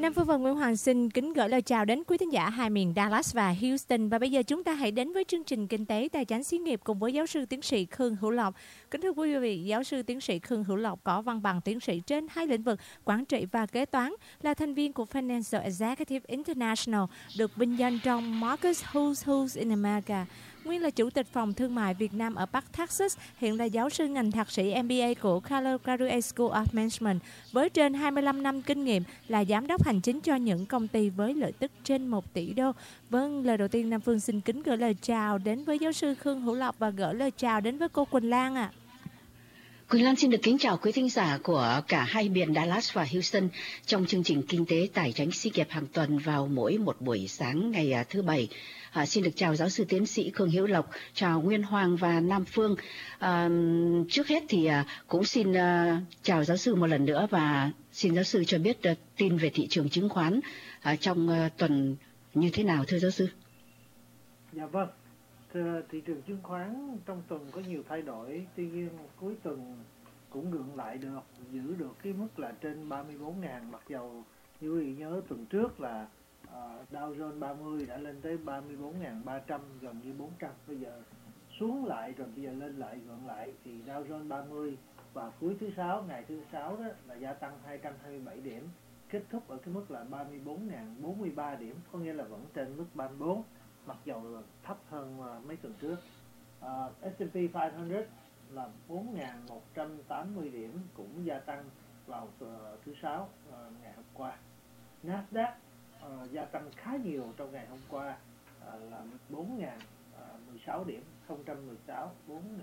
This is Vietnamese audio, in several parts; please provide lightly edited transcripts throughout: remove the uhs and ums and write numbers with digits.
Nam Phương và Nguyễn Hoàng xin kính gửi lời chào đến quý thính giả hai miền Dallas và Houston. Và bây giờ chúng ta hãy đến với chương trình Kinh tế Tài chính Xí nghiệp cùng với giáo sư tiến sĩ Khương Hữu Lộc. Kính thưa quý vị, giáo sư tiến sĩ Khương Hữu Lộc có văn bằng tiến sĩ trên hai lĩnh vực quản trị và kế toán, là thành viên của Financial Executive International, được vinh danh trong Marcus Who's in America. Nguyên là Chủ tịch Phòng Thương mại Việt Nam ở Bắc Texas, hiện là giáo sư ngành thạc sĩ MBA của Colorado School of Management, với trên 25 năm kinh nghiệm là giám đốc hành chính cho những công ty với lợi tức trên 1 tỷ đô. Vâng, lời đầu tiên Nam Phương xin kính gửi lời chào đến với giáo sư Khương Hữu Lộc và gửi lời chào đến với cô Quỳnh Lan ạ. Quỳnh Lan xin được kính chào quý thính giả của cả hai miền Dallas và Houston trong chương trình Kinh tế Tài chính Xí nghiệp hàng tuần vào mỗi một buổi sáng ngày thứ Bảy. Xin được chào giáo sư tiến sĩ Khương Hữu Lộc, chào Nguyên Hoàng và Nam Phương. Trước hết thì cũng xin chào giáo sư một lần nữa và xin giáo sư cho biết tin về thị trường chứng khoán trong tuần như thế nào thưa giáo sư? Dạ vâng, thị trường chứng khoán trong tuần có nhiều thay đổi, tuy nhiên cuối tuần cũng gượng lại được, giữ được cái mức là trên 34.000, mặc dầu như quý vị nhớ tuần trước là Dow Jones 30 đã lên tới 34.300, gần như 400, bây giờ xuống lại rồi bây giờ lên lại gượng lại, thì Dow Jones 30 vào cuối thứ Sáu, ngày thứ Sáu đó là gia tăng 227 điểm, kết thúc ở cái mức là 34.043 điểm, có nghĩa là vẫn trên mức 34, mặc dầu là thấp hơn mấy tuần trước. S&P 500 là 4.180 điểm, cũng gia tăng vào thứ Sáu ngày hôm qua. Nasdaq gia tăng khá nhiều trong ngày hôm qua, là 4.016 điểm, 016,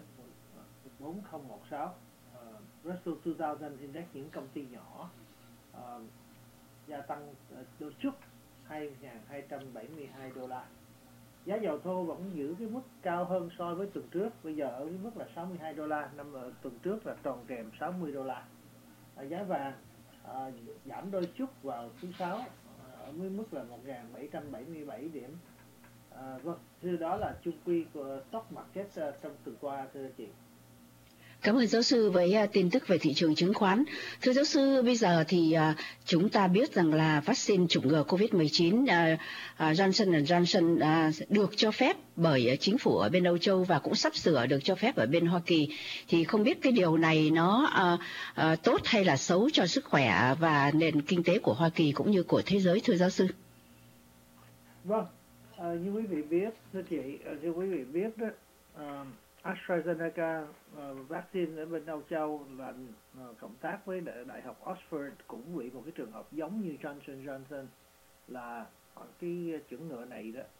4016. Russell 2000 Index, những công ty nhỏ, gia tăng đôi chút 2.272 đô la. Giá dầu thô vẫn giữ cái mức cao hơn so với tuần trước, bây giờ ở cái mức là 62 đô la, năm tuần trước là tròn trèm 60 đô la. Giá vàng giảm đôi chút vào thứ Sáu, ở mức là 1.777 điểm. Vâng, thưa, đó là chung quy của stock market trong tuần qua, thưa chị. Cảm ơn giáo sư với tin tức về thị trường chứng khoán. Thưa giáo sư, bây giờ thì chúng ta biết rằng là vaccine chủng ngừa COVID-19 Johnson Johnson được cho phép bởi chính phủ ở bên Âu Châu và cũng sắp sửa được cho phép ở bên Hoa Kỳ. Thì không biết cái điều này nó tốt hay là xấu cho sức khỏe và nền kinh tế của Hoa Kỳ cũng như của thế giới, thưa giáo sư? Vâng, như quý vị biết, thưa chị, như quý vị biết đó, AstraZeneca vaccine ở bên Âu Châu là cộng tác với Đại học Oxford cũng bị một cái trường hợp giống như Johnson Johnson, là cái chủng ngừa này đó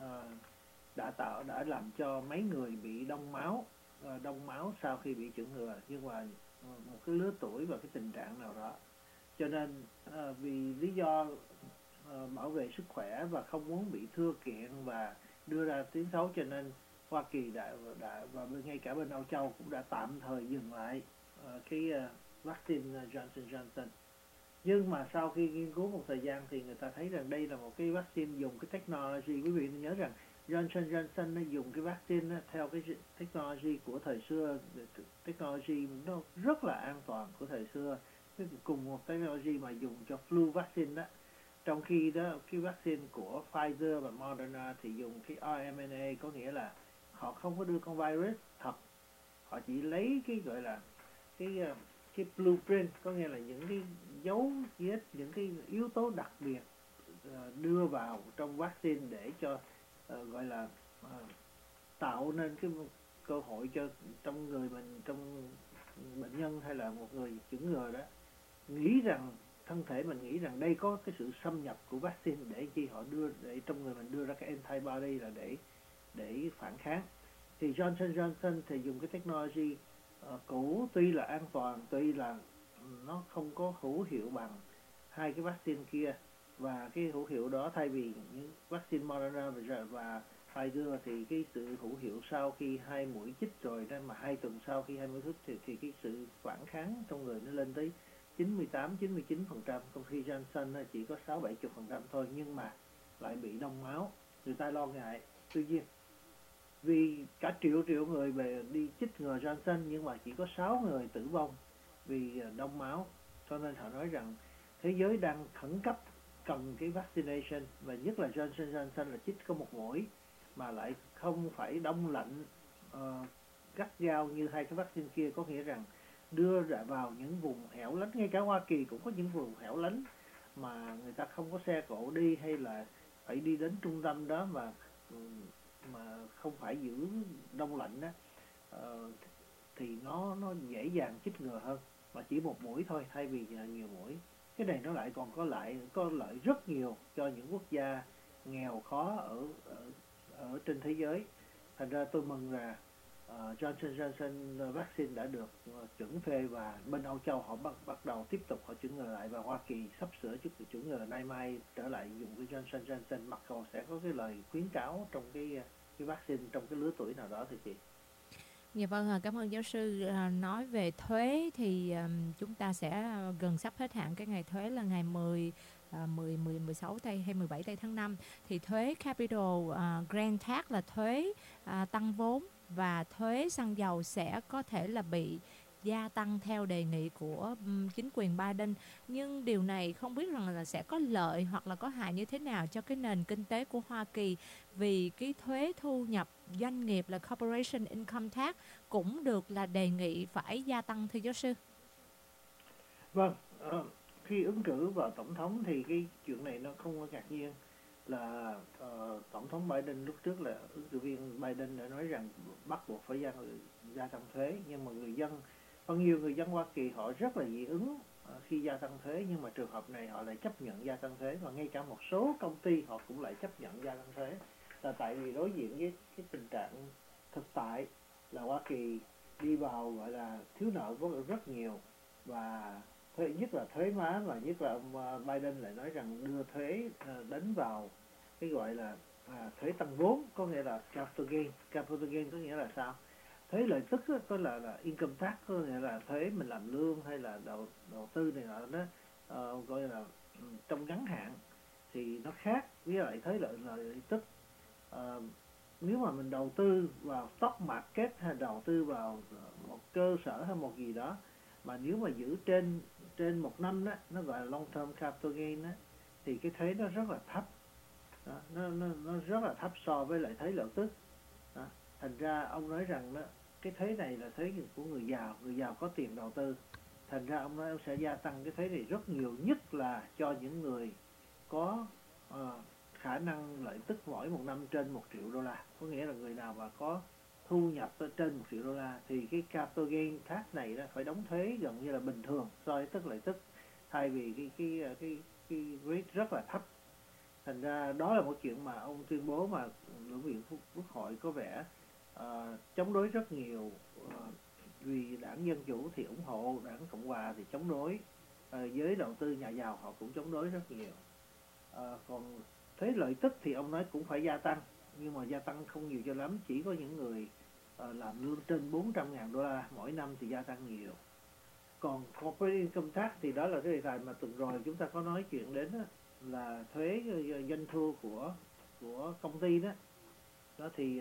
đã làm cho mấy người bị đông máu sau khi bị chủng ngừa, nhưng mà một cái lứa tuổi và cái tình trạng nào đó, cho nên vì lý do bảo vệ sức khỏe và không muốn bị thưa kiện và đưa ra tiếng xấu, cho nên Hoa Kỳ đã và ngay cả bên Âu Châu cũng đã tạm thời dừng lại cái vaccine Johnson Johnson. Nhưng mà sau khi nghiên cứu một thời gian thì người ta thấy rằng đây là một cái vaccine dùng cái technology. Quý vị nhớ rằng Johnson Johnson nó dùng cái vaccine theo cái technology của thời xưa, technology nó rất là an toàn của thời xưa, cùng một technology mà dùng cho flu vaccine đó. Trong khi đó cái vaccine của Pfizer và Moderna thì dùng cái mRNA, có nghĩa là họ không có đưa con virus thật, họ chỉ lấy cái gọi là cái blueprint, có nghĩa là những cái dấu vết, những cái yếu tố đặc biệt đưa vào trong vaccine để cho gọi là tạo nên cái cơ hội cho trong người mình, trong bệnh nhân hay là một người chủng ngừa đó nghĩ rằng thân thể mình nghĩ rằng đây có cái sự xâm nhập của vaccine, để khi họ đưa để trong người mình đưa ra cái antibody là để phản kháng. Thì Johnson Johnson thì dùng cái technology cũ, tuy là an toàn, tuy là nó không có hữu hiệu bằng hai cái vaccine kia, và cái hữu hiệu đó thay vì những vaccine Moderna và Pfizer thì cái sự hữu hiệu sau khi 2 mũi chích rồi, nên mà 2 tuần sau khi 2 mũi chích thì cái sự phản kháng trong người nó lên tới 98-99%, trong khi Johnson chỉ có 6-70% thôi, nhưng mà lại bị đông máu. Người ta lo ngại. Tuy nhiên vì cả triệu người về đi chích ngừa Johnson nhưng mà chỉ có 6 người tử vong vì đông máu, cho nên họ nói rằng thế giới đang khẩn cấp cầm cái vaccination, và nhất là Johnson Johnson là chích có một mũi mà lại không phải đông lạnh gắt gao như hai cái vaccine kia, có nghĩa rằng đưa ra vào những vùng hẻo lánh. Ngay cả Hoa Kỳ cũng có những vùng hẻo lánh mà người ta không có xe cộ đi, hay là phải đi đến trung tâm đó mà không phải giữ đông lạnh đó, thì nó dễ dàng chích ngừa hơn, mà chỉ một mũi thôi thay vì nhiều mũi. Cái này nó lại còn có lợi rất nhiều cho những quốc gia nghèo khó ở trên thế giới. Thành ra tôi mừng là Johnson Johnson vaccine đã được chuẩn phê, và bên Âu Châu họ bắt đầu tiếp tục họ chuẩn ngừa lại, và Hoa Kỳ sắp sửa chuẩn ngừa nay mai trở lại dùng cái Johnson Johnson, mặc dù sẽ có cái lời khuyến cáo trong cái vaccine trong cái lứa tuổi nào đó thì chị. Dạ vâng, cảm ơn giáo sư. Nói về thuế thì chúng ta sẽ gần sắp hết hạn cái ngày thuế là ngày 16 tây hay 17 tây tháng 5. Thì thuế capital gain tax là thuế tăng vốn, và thuế xăng dầu sẽ có thể là bị gia tăng theo đề nghị của chính quyền Biden. Nhưng điều này không biết rằng là sẽ có lợi hoặc là có hại như thế nào cho cái nền kinh tế của Hoa Kỳ, vì cái thuế thu nhập doanh nghiệp là corporation income tax cũng được là đề nghị phải gia tăng, thưa giáo sư. Vâng, khi ứng cử vào tổng thống thì cái chuyện này nó không có ngạc nhiên, là tổng thống Biden lúc trước là ứng cử viên Biden đã nói rằng bắt buộc phải gia tăng thuế, nhưng mà nhiều người dân Hoa Kỳ họ rất là dị ứng khi gia tăng thuế, nhưng mà trường hợp này họ lại chấp nhận gia tăng thuế, và ngay cả một số công ty họ cũng lại chấp nhận gia tăng thuế, là tại vì đối diện với cái tình trạng thực tại là Hoa Kỳ đi vào gọi là thiếu nợ rất nhiều, và nhất là thuế má, và nhất là ông Biden lại nói rằng đưa thuế đánh vào cái gọi là thuế tăng vốn, có nghĩa là capital gain. Capital gain có nghĩa là sao? Thuế lợi tức có là income tax, có nghĩa là thuế mình làm lương hay là đầu tư này nọ đó, gọi là trong ngắn hạn thì nó khác với lại thuế lợi tức. Nếu mà mình đầu tư vào stock market hay đầu tư vào một cơ sở hay một gì đó, mà nếu mà giữ trên một năm đó, nó gọi là long term capital gain đó, thì cái thuế nó rất là thấp. Đó, nó rất là thấp so với lại thuế lợi tức. Đó. Thành ra ông nói rằng đó, cái thuế này là thuế của người giàu có tiền đầu tư. Thành ra ông nói ông sẽ gia tăng cái thuế này rất nhiều, nhất là cho những người có khả năng lợi tức mỗi một năm trên 1 triệu đô la. Có nghĩa là người nào mà có thu nhập trên 1 triệu đô la thì cái capital gain tax này đó phải đóng thuế gần như là bình thường so với lợi tức, thay vì cái rate rất là thấp. Thành ra đó là một chuyện mà ông tuyên bố mà Lưỡng viện Quốc hội có vẻ chống đối rất nhiều, vì đảng Dân Chủ thì ủng hộ, đảng Cộng Hòa thì chống đối, giới đầu tư nhà giàu họ cũng chống đối rất nhiều. Còn thuế lợi tức thì ông nói cũng phải gia tăng, nhưng mà gia tăng không nhiều cho lắm, chỉ có những người làm lương trên 400.000 đô la mỗi năm thì gia tăng nhiều. Còn corporate income tax thì đó là cái đề tài mà tuần rồi chúng ta có nói chuyện đến đó, là thuế doanh thu của công ty đó. Đó thì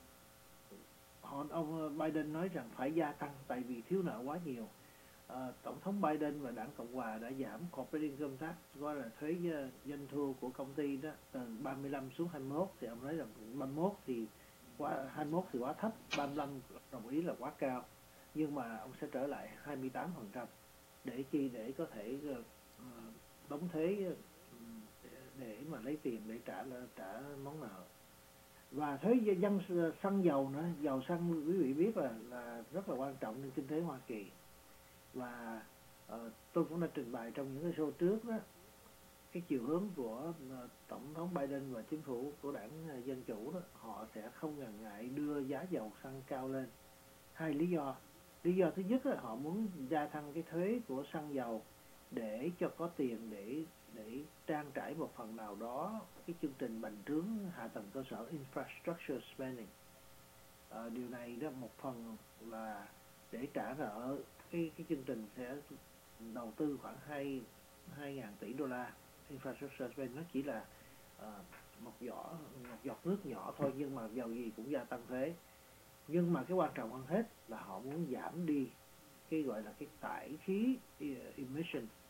ông Biden nói rằng phải gia tăng tại vì thiếu nợ quá nhiều. Tổng thống Biden và đảng Cộng Hòa đã giảm corporate income tax, gọi là thuế doanh thu của công ty đó, từ 35 xuống 21, thì ông nói rằng 21 thì quá thấp, 35 đồng ý là quá cao, nhưng mà ông sẽ trở lại 28%. Để có thể đóng thuế để mà lấy tiền để trả món nợ. Và thuế xăng dầu nữa, dầu xăng quý vị biết là rất là quan trọng trong kinh tế Hoa Kỳ. Và tôi cũng đã trình bày trong những cái show trước đó, cái chiều hướng của Tổng thống Biden và chính phủ của đảng Dân Chủ đó, họ sẽ không ngần ngại đưa giá dầu xăng cao lên. Hai lý do. Lý do thứ nhất là họ muốn gia tăng cái thuế của xăng dầu để cho có tiền để trang trải một phần nào đó cái chương trình bành trướng hạ tầng cơ sở, infrastructure spending. Điều này đó một phần là để trả nợ cái chương trình sẽ đầu tư khoảng 2.000 tỷ đô la infrastructure spending. Nó chỉ là một giọt nước nhỏ thôi, nhưng mà dầu gì cũng gia tăng thuế. Nhưng mà cái quan trọng hơn hết là họ muốn giảm đi cái gọi là cái thải khí emission,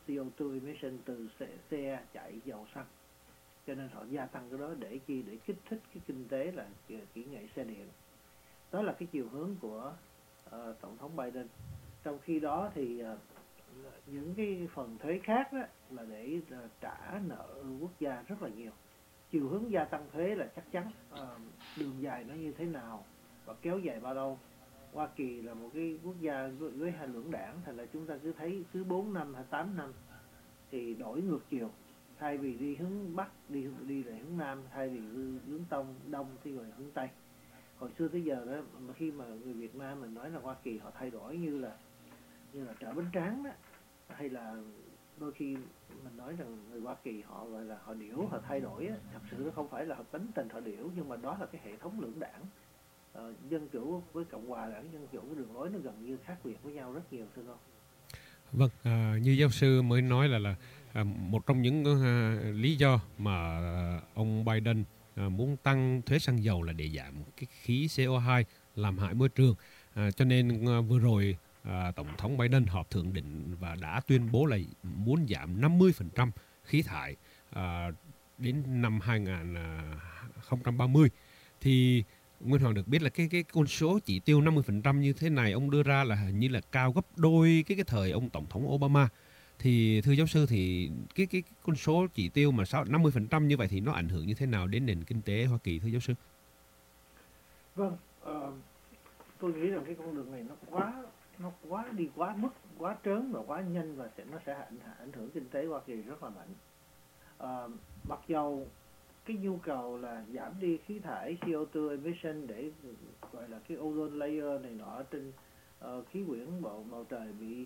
CO2 emission từ xe chạy dầu xăng, cho nên họ gia tăng cái đó để chi? Để kích thích cái kinh tế là kỹ nghệ xe điện. Đó là cái chiều hướng của tổng thống Biden. Trong khi đó thì những cái phần thuế khác đó là để trả nợ quốc gia rất là nhiều. Chiều hướng gia tăng thuế là chắc chắn. Đường dài nó như thế nào và kéo dài bao lâu? Hoa Kỳ là một cái quốc gia với hai lưỡng đảng, thành là chúng ta cứ thấy cứ 4 năm hay 8 năm thì đổi ngược chiều. Thay vì đi hướng Bắc, đi lại hướng Nam, thay vì hướng Đông thì rồi hướng Tây. Hồi xưa tới giờ đó, mà khi mà người Việt Nam mình nói là Hoa Kỳ họ thay đổi như là chợ bánh tráng đó, hay là đôi khi mình nói rằng người Hoa Kỳ họ gọi là họ điểu, họ thay đổi á, thật sự nó không phải là họ tính tình họ điểu, nhưng mà đó là cái hệ thống lưỡng đảng. Dân chủ với cộng hòa đảng dân chủ, cái đường lối nó gần như khác biệt với nhau rất nhiều, thưa ông. Vâng, như giáo sư mới nói là một trong những lý do mà ông Biden muốn tăng thuế xăng dầu là để giảm cái khí CO2 làm hại môi trường. Cho nên vừa rồi Tổng thống Biden họp thượng đỉnh và đã tuyên bố là muốn giảm 50% khí thải đến năm 2030. Thì Nguyên Hoàng được biết là cái con số chỉ tiêu 50% như thế này ông đưa ra là hình như là cao gấp đôi cái thời ông Tổng thống Obama. Thì thưa giáo sư, thì cái con số chỉ tiêu mà 50% như vậy thì nó ảnh hưởng như thế nào đến nền kinh tế Hoa Kỳ, thưa giáo sư? Vâng, tôi nghĩ rằng cái con đường này nó đi quá mức, quá trớn và quá nhanh, và nó sẽ ảnh hưởng kinh tế Hoa Kỳ rất là mạnh. Mặc dầu cái nhu cầu là giảm đi khí thải CO2 emission để gọi là cái ozone layer này nọ trên khí quyển bầu trời bị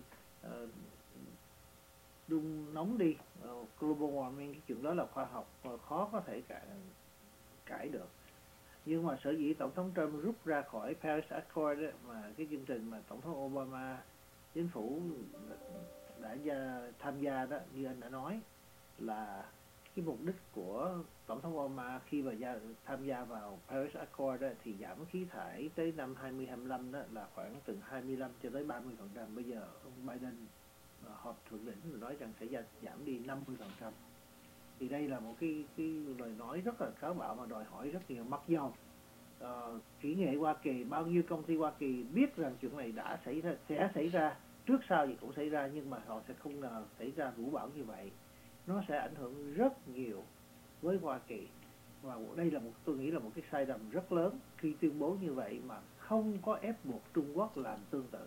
đun nóng đi, global warming, cái chuyện đó là khoa học khó có thể cãi được. Nhưng mà sở dĩ Tổng thống Trump rút ra khỏi Paris Accord đó, mà cái chương trình mà Tổng thống Obama chính phủ đã tham gia đó, như anh đã nói, là cái mục đích của Tổng thống Obama khi mà tham gia vào Paris Accord đó, thì giảm khí thải tới năm 2025 đó là khoảng từ 25 cho tới 30%. Bây giờ ông Biden họp thượng đỉnh nói rằng sẽ giảm đi 50%. Thì đây là một cái lời nói rất là táo bạo mà đòi hỏi rất nhiều. Mặc dầu kỹ nghệ Hoa Kỳ, bao nhiêu công ty Hoa Kỳ biết rằng chuyện này sẽ xảy ra, trước sau gì cũng xảy ra, nhưng mà họ sẽ không ngờ xảy ra vũ bão như vậy. Nó sẽ ảnh hưởng rất nhiều với Hoa Kỳ, và đây là tôi nghĩ là một cái sai lầm rất lớn khi tuyên bố như vậy mà không có ép buộc Trung Quốc làm tương tự.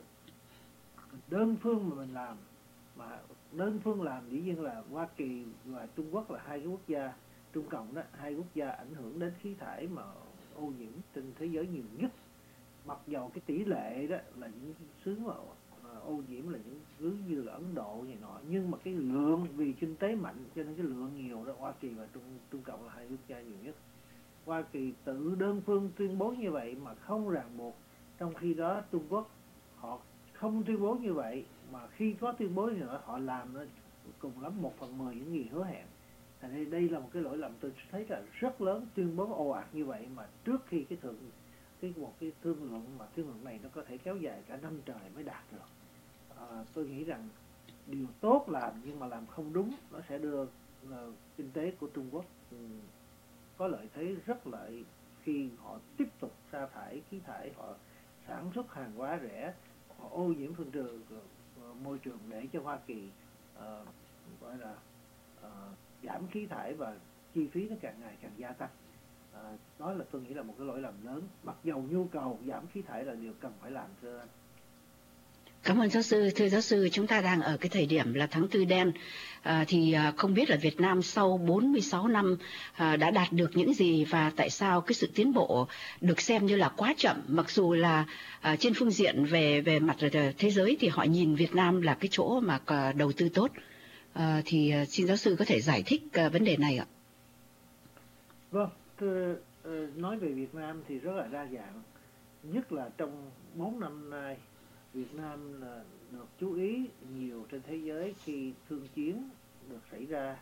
Đơn phương mà mình làm, mà đơn phương làm dĩ nhiên là Hoa Kỳ và Trung Quốc là hai cái quốc gia Trung Cộng đó, hai quốc gia ảnh hưởng đến khí thải mà ô nhiễm trên thế giới nhiều nhất. Mặc dầu cái tỷ lệ đó là những xứ mà ô nhiễm là những xứ như là Ấn Độ này nọ, nhưng mà cái lượng, vì kinh tế mạnh cho nên cái lượng nhiều đó, Hoa Kỳ và Trung Cộng là hai quốc gia nhiều nhất. Hoa Kỳ tự đơn phương tuyên bố như vậy mà không ràng buộc, trong khi đó Trung Quốc họ không tuyên bố như vậy, mà khi có tuyên bố như vậy họ làm nó cùng lắm 1/10 những gì hứa hẹn. Thành đây là một cái lỗi lầm tôi thấy là rất lớn, tuyên bố ồ ạt như vậy mà trước khi một cái thương lượng này nó có thể kéo dài cả năm trời mới đạt được. Tôi nghĩ rằng điều tốt làm nhưng mà làm không đúng, nó sẽ đưa kinh tế của Trung Quốc có lợi thế rất lợi khi họ tiếp tục sa thải khí thải, họ sản xuất hàng hóa rẻ, họ ô nhiễm môi trường để cho Hoa Kỳ gọi là giảm khí thải và chi phí nó càng ngày càng gia tăng. Đó là tôi nghĩ là một cái lỗi lầm lớn, mặc dầu nhu cầu giảm khí thải là điều cần phải làm, thưa anh. Cảm ơn giáo sư. Thưa giáo sư, chúng ta đang ở cái thời điểm là tháng Tư đen, thì không biết là Việt Nam sau 46 năm đã đạt được những gì, và tại sao cái sự tiến bộ được xem như là quá chậm, mặc dù là trên phương diện về mặt thế giới thì họ nhìn Việt Nam là cái chỗ mà đầu tư tốt. Thì xin giáo sư có thể giải thích vấn đề này ạ? Vâng, nói về Việt Nam thì rất là đa dạng, nhất là trong 4 năm nay Việt Nam là được chú ý nhiều trên thế giới khi thương chiến được xảy ra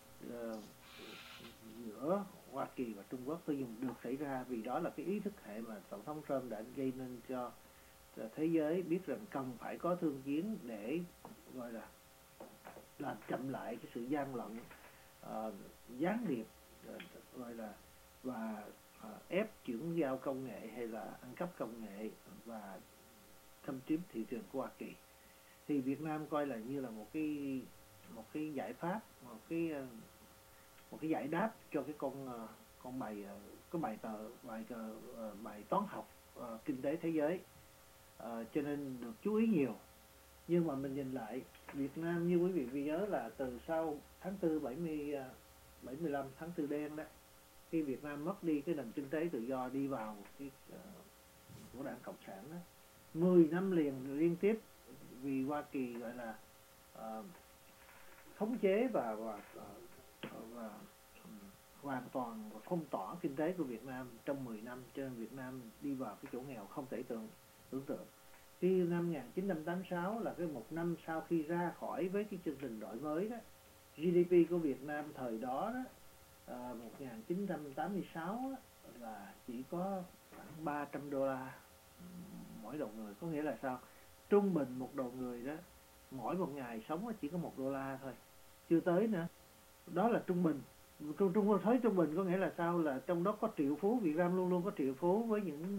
giữa Hoa Kỳ và Trung Quốc. Tôi dùng được xảy ra vì đó là cái ý thức hệ mà Tổng thống Trump đã gây nên cho thế giới biết rằng cần phải có thương chiến để gọi là làm chậm lại cái sự gian lận gián điệp gọi là và ép chuyển giao công nghệ hay là ăn cắp công nghệ và xâm chiếm thị trường của Hoa Kỳ. Thì Việt Nam coi là như là một cái giải pháp, một cái giải đáp cho cái con bài bài toán học kinh tế thế giới, cho nên được chú ý nhiều. Nhưng mà mình nhìn lại Việt Nam, như quý vị nhớ là từ sau tháng 4 75 tháng 4 đen đó, khi Việt Nam mất đi cái nền kinh tế tự do đi vào cái của Đảng Cộng sản đó, 10 năm liền liên tiếp vì Hoa Kỳ gọi là khống chế và hoàn toàn phong tỏa kinh tế của Việt Nam trong 10 năm, cho nên Việt Nam đi vào cái chỗ nghèo không thể tưởng tượng. Khi năm 1986 là cái một năm sau khi ra khỏi với cái chương trình đổi mới đó, GDP của Việt Nam thời đó, 1986 đó, là chỉ có khoảng 300 đô la mỗi đầu người. Có nghĩa là sao? Trung bình một đầu người đó mỗi một ngày sống chỉ có 1 đô la thôi, chưa tới nữa. Đó là trung bình. Thấy trung bình có nghĩa là sao? Là trong đó có triệu phú. Việt Nam luôn luôn có triệu phú với những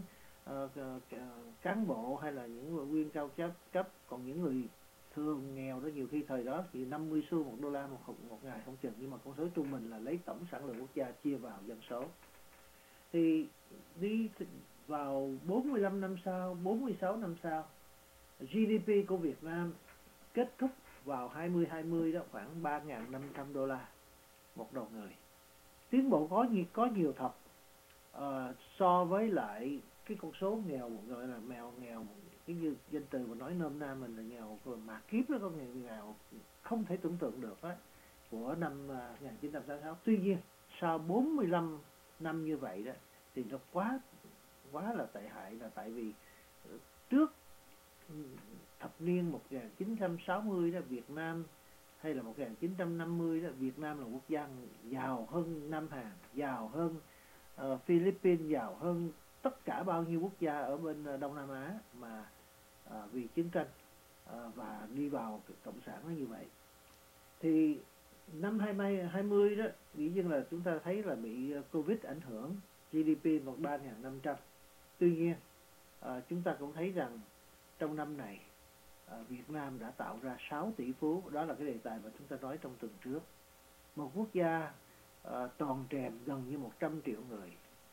cán bộ hay là những viên cao cấp. Còn những người thường nghèo đó nhiều khi thời đó thì 50 xu 1 đô la một ngày không chừng. Nhưng mà con số trung bình là lấy tổng sản lượng quốc gia chia vào dân số. Thì đi vào 45 năm sau, 46 năm sau, GDP của Việt Nam kết thúc vào 2020 đó khoảng 3.500 đô la một đầu người. Tiến bộ có nhiều thật, so với lại cái con số nghèo, gọi là nghèo cái như danh từ mà nói nôm na mình là nghèo mà kiếp, nó có nghèo không thể tưởng tượng được đó, của năm 1986. Tuy nhiên sau 45 năm như vậy đó thì nó quá là tệ hại, là tại vì trước thập niên 1960 đó, Việt Nam hay là 1950 đó, Việt Nam là quốc gia giàu hơn Nam Hàn, giàu hơn Philippines, giàu hơn tất cả bao nhiêu quốc gia ở bên Đông Nam Á, mà vì chiến tranh và đi vào cộng sản nó như vậy. Thì năm 2020 đó, dĩ nhiên là chúng ta thấy là bị Covid ảnh hưởng, GDP 3.500. Tuy nhiên chúng ta cũng thấy rằng trong năm này Việt Nam đã tạo ra 6 tỷ phú. Đó là cái đề tài mà chúng ta nói trong tuần trước. Một quốc gia tròn trèm gần như 100 triệu người,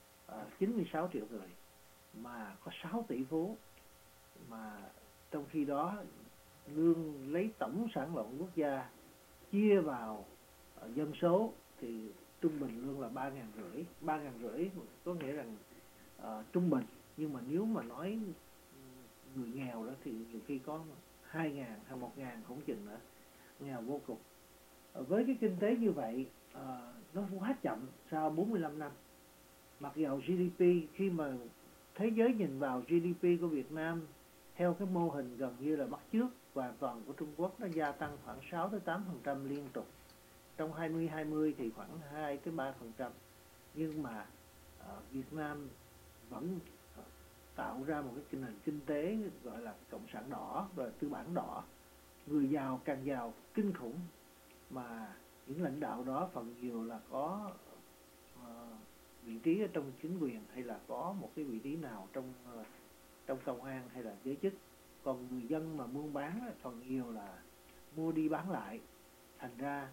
96 triệu người mà có 6 tỷ phú, mà trong khi đó lương lấy tổng sản lượng quốc gia chia vào dân số thì trung bình lương là 3.500. 3.500 có nghĩa rằng trung bình, nhưng mà nếu mà nói người nghèo đó thì nhiều khi có 2.000 hay 1.000 không chừng nữa, nghèo vô cùng. Với cái kinh tế như vậy, nó quá chậm sau 45 năm. Mặc dầu GDP, khi mà thế giới nhìn vào GDP của Việt Nam theo cái mô hình gần như là bắt chước hoàn toàn của Trung Quốc, nó gia tăng khoảng 6-8% liên tục. Trong 2020 thì khoảng 2-3%. Nhưng mà Việt Nam vẫn tạo ra một cái nền kinh tế gọi là cộng sản đỏ và tư bản đỏ. Người giàu càng giàu kinh khủng, mà những lãnh đạo đó phần nhiều là có vị trí ở trong chính quyền hay là có một cái vị trí nào trong công an hay là giới chức. Còn người dân mà buôn bán phần nhiều là mua đi bán lại. Thành ra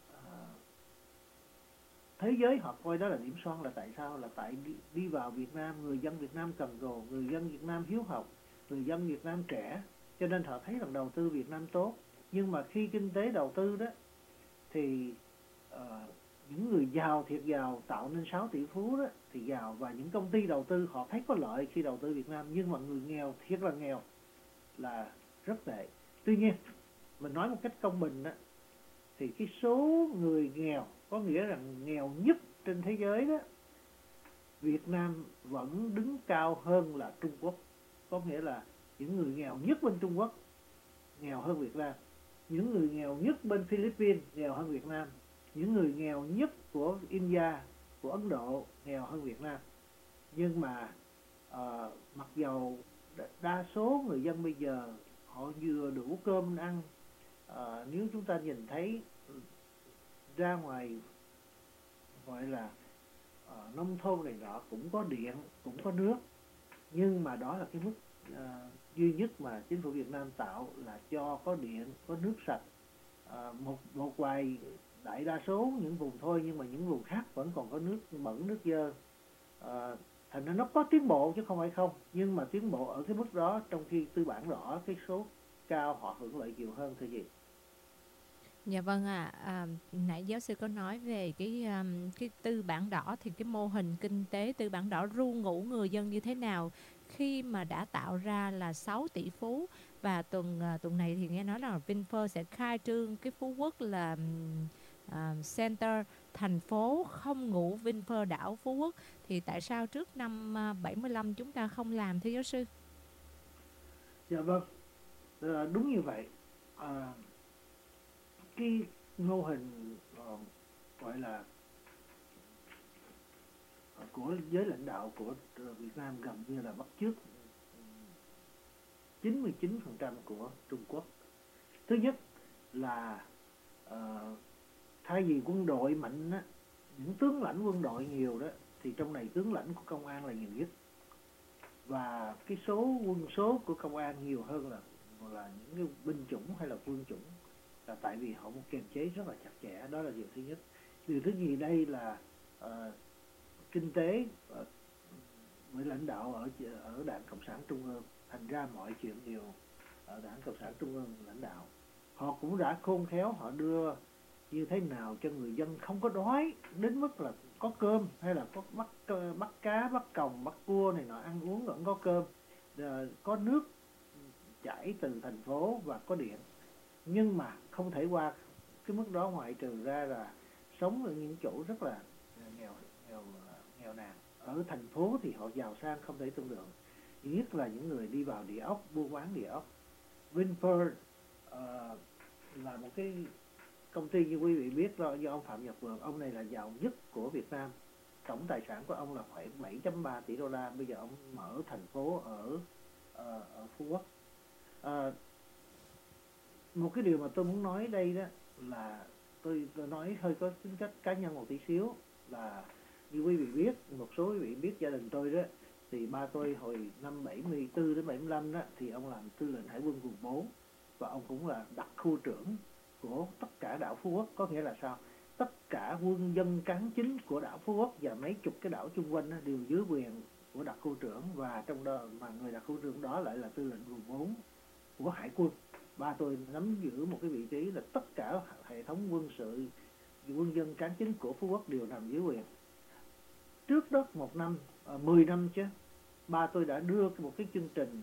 thế giới họ coi đó là điểm son. Là tại sao? Là tại đi vào Việt Nam, người dân Việt Nam cần cù, người dân Việt Nam hiếu học, người dân Việt Nam trẻ, cho nên họ thấy rằng đầu tư Việt Nam tốt. Nhưng mà khi kinh tế đầu tư đó thì những người giàu thiệt giàu tạo nên 6 tỷ phú đó thì giàu, và những công ty đầu tư họ thấy có lợi khi đầu tư Việt Nam. Nhưng mà người nghèo thiệt là nghèo là rất tệ. Tuy nhiên mình nói một cách công bình đó, thì cái số người nghèo, có nghĩa rằng nghèo nhất trên thế giới đó, Việt Nam vẫn đứng cao hơn là Trung Quốc. Có nghĩa là những người nghèo nhất bên Trung Quốc nghèo hơn Việt Nam, những người nghèo nhất bên Philippines nghèo hơn Việt Nam, những người nghèo nhất của India, của Ấn Độ nghèo hơn Việt Nam. Nhưng mà mặc dầu đa số người dân bây giờ họ vừa đủ cơm ăn, Nếu chúng ta nhìn thấy ra ngoài gọi là nông thôn này nọ cũng có điện, cũng có nước, nhưng mà đó là cái mức duy nhất mà chính phủ Việt Nam tạo là cho có điện, có nước sạch, một vài đại đa số những vùng thôi, nhưng mà những vùng khác vẫn còn có nước bẩn, nước dơ. Thành ra nó có tiến bộ chứ không phải không, nhưng mà tiến bộ ở cái mức đó, trong khi tư bản đỏ cái số cao họ hưởng lợi nhiều hơn thưa gì. Dạ vâng nãy giáo sư có nói về cái tư bản đỏ, thì cái mô hình kinh tế tư bản đỏ ru ngủ người dân như thế nào khi mà đã tạo ra là 6 tỷ phú, và tuần này thì nghe nói là Vinpearl sẽ khai trương cái Phú Quốc là center, thành phố không ngủ Vinpearl đảo Phú Quốc, thì tại sao trước năm 75 chúng ta không làm thưa giáo sư? Dạ vâng, đúng như vậy. Cái mô hình gọi là của giới lãnh đạo của Việt Nam gần như là bắt chước 99% của Trung Quốc. Thứ nhất là thay vì quân đội mạnh á, những tướng lãnh quân đội nhiều đó, thì trong này tướng lãnh của công an là nhiều nhất, và cái quân số của công an nhiều hơn là những cái binh chủng hay là quân chủng, là tại vì họ muốn kiềm chế rất là chặt chẽ. Đó là điều thứ nhất. Điều thứ nhì đây là kinh tế với lãnh đạo ở Đảng Cộng sản Trung ương, thành ra mọi chuyện đều ở Đảng Cộng sản Trung ương lãnh đạo. Họ cũng đã khôn khéo, họ đưa như thế nào cho người dân không có đói đến mức là có cơm, hay là có bắt cá, bắt còng, bắt cua này nọ, ăn uống vẫn có cơm, có nước chảy từ thành phố và có điện. Nhưng mà không thể qua cái mức đó, ngoại trừ ra là sống ở những chỗ rất là nghèo nàn. Ở thành phố thì họ giàu sang không thể tưởng tượng, nhất là những người đi vào địa ốc, buôn bán địa ốc. Vinpearl là một cái công ty như quý vị biết đó, do ông Phạm Nhật Vượng, ông này là giàu nhất của Việt Nam. Tổng tài sản của ông là khoảng 7.3 tỷ đô la. Bây giờ ông mở thành phố ở Phú Quốc. Một cái điều mà tôi muốn nói đây đó là tôi nói hơi có tính cách cá nhân một tí xíu, là như quý vị biết, một số quý vị biết gia đình tôi đó, thì ba tôi hồi năm 74 đến 75 đó thì ông làm tư lệnh hải quân vùng 4, và ông cũng là đặc khu trưởng của tất cả đảo Phú Quốc. Có nghĩa là sao? Tất cả quân dân cán chính của đảo Phú Quốc và mấy chục cái đảo chung quanh đều dưới quyền của đặc khu trưởng, và trong đó mà người đặc khu trưởng đó lại là tư lệnh vùng 4 của hải quân. Ba tôi nắm giữ một cái vị trí là tất cả hệ thống quân sự, quân dân cán chính của Phú Quốc đều nằm dưới quyền. Trước đó 10 năm chứ, ba tôi đã đưa một cái chương trình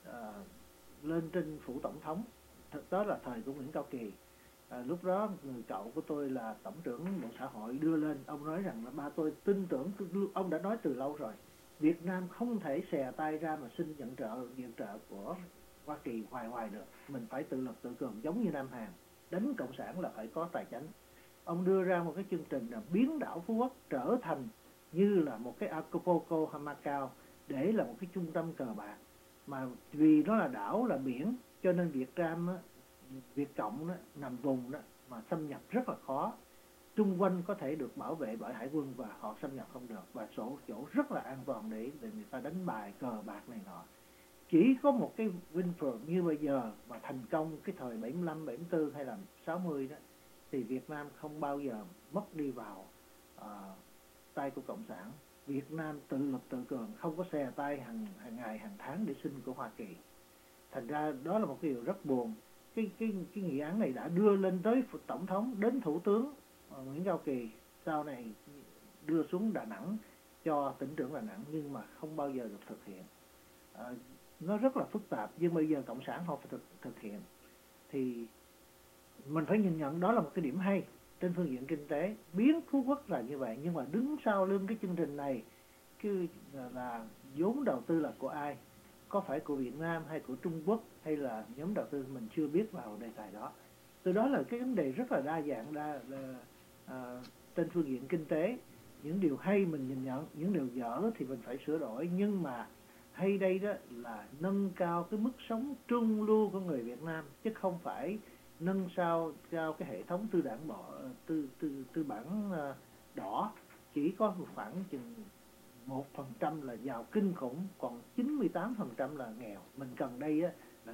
lên trên phủ tổng thống. Thật đó là thời của Nguyễn Cao Kỳ. Lúc đó người cậu của tôi là tổng trưởng Bộ Xã hội đưa lên. Ông nói rằng là ba tôi tin tưởng, ông đã nói từ lâu rồi, Việt Nam không thể xè tay ra mà xin viện trợ của Hoa Kỳ hoài được. Mình phải tự lực tự cường, giống như Nam Hàn, đánh cộng sản là phải có tài chánh. Ông đưa ra một cái chương trình là biến đảo Phú Quốc trở thành như là một cái Acapulco hay Macau, để là một cái trung tâm cờ bạc. Mà vì nó là đảo, là biển, cho nên Việt Cộng đó, nằm vùng đó mà xâm nhập rất là khó. Trung quanh có thể được bảo vệ bởi hải quân và họ xâm nhập không được, và chỗ rất là an toàn để người ta đánh bài cờ bạc này nọ. Chỉ có một cái Vinpearl như bây giờ mà thành công cái thời 75, 74 hay là 60 đó, thì Việt Nam không bao giờ mất đi vào tay của Cộng sản. Việt Nam tự lực tự cường, không có xè tay hàng ngày hàng tháng để xin của Hoa Kỳ. Thành ra đó là một cái điều rất buồn. Cái nghị án này đã đưa lên tới tổng thống, đến thủ tướng Nguyễn Cao Kỳ, sau này đưa xuống Đà Nẵng cho tỉnh trưởng Đà Nẵng, nhưng mà không bao giờ được thực hiện. Nó rất là phức tạp, nhưng bây giờ cộng sản họ phải thực hiện. Thì mình phải nhìn nhận đó là một cái điểm hay trên phương diện kinh tế. Biến Phú Quốc là như vậy, nhưng mà đứng sau lưng cái chương trình này là vốn đầu tư là của ai? Có phải của Việt Nam hay của Trung Quốc hay là nhóm đầu tư, mình chưa biết vào đề tài đó. Từ đó là cái vấn đề rất là đa dạng, trên phương diện kinh tế. Những điều hay mình nhìn nhận, những điều dở thì mình phải sửa đổi. Nhưng mà hay đây đó là nâng cao cái mức sống trung lưu của người Việt Nam, chứ không phải nâng sao cho cái hệ thống tư bản tư bản đỏ chỉ có khoảng chừng 1% là giàu kinh khủng, còn 98% là nghèo. Mình cần đây á là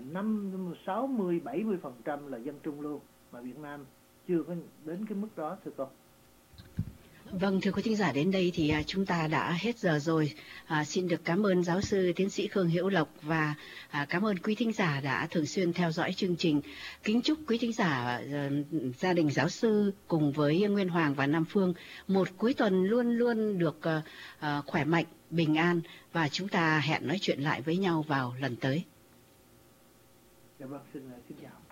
60-70% là dân trung lưu, mà Việt Nam chưa có đến cái mức đó, thưa cô. Vâng, thưa quý thính giả, đến đây thì chúng ta đã hết giờ rồi. Xin được cảm ơn giáo sư tiến sĩ Khương Hữu Lộc và cảm ơn quý thính giả đã thường xuyên theo dõi chương trình. Kính chúc quý thính giả, gia đình giáo sư cùng với Nguyên Hoàng và Nam Phương một cuối tuần luôn luôn được khỏe mạnh, bình an, và chúng ta hẹn nói chuyện lại với nhau vào lần tới. Dạ vâng, xin chào.